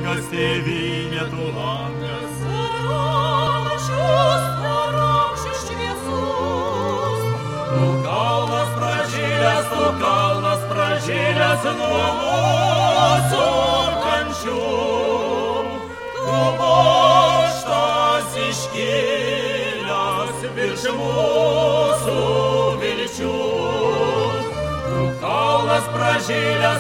langas, tėvynė tu langas. Ramžius šviesus. Tu kalnas pražylęs nuo mūsų kančių. Tu bokštas iškilęs virš mūsų vilčių. Tu kalnas pražylęs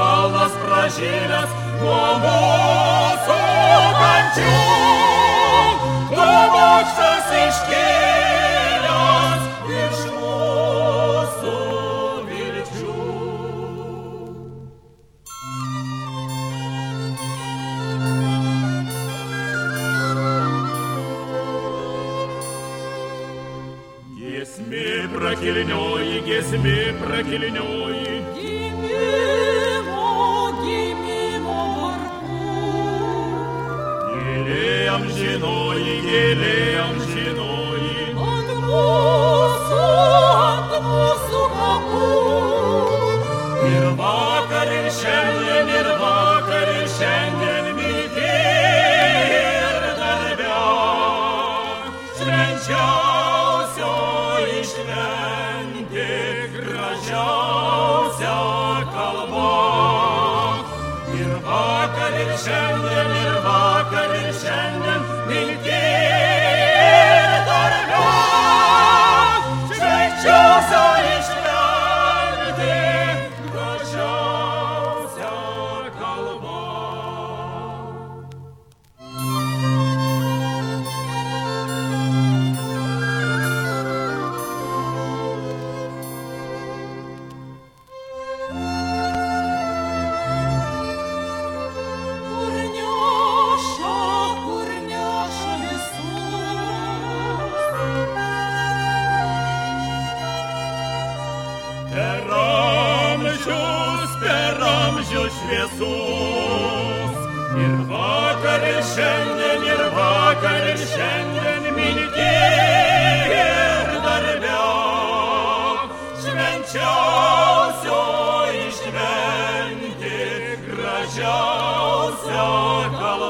nuo mūsų kančių. Tu bokštas iškilęs virš mūsų vilčių. Giesmė prakilnioji, Gimimo varpų. gėlė amžinoji. Ant mūsų kapų. Ir vakar, ir šiandien vilty ir darbe. Švenčiausioji šventė, gražiausia kalba. Ir vakar, ir šiandien vilty ir darbe. Švenčiausioji šventė, gražiausia kalba. Kur neša visus. Per amžius šviesus. Ir vakar, ir šiandien vilty ir darbe. Švenčiausioji šventė, gražiausia kalba.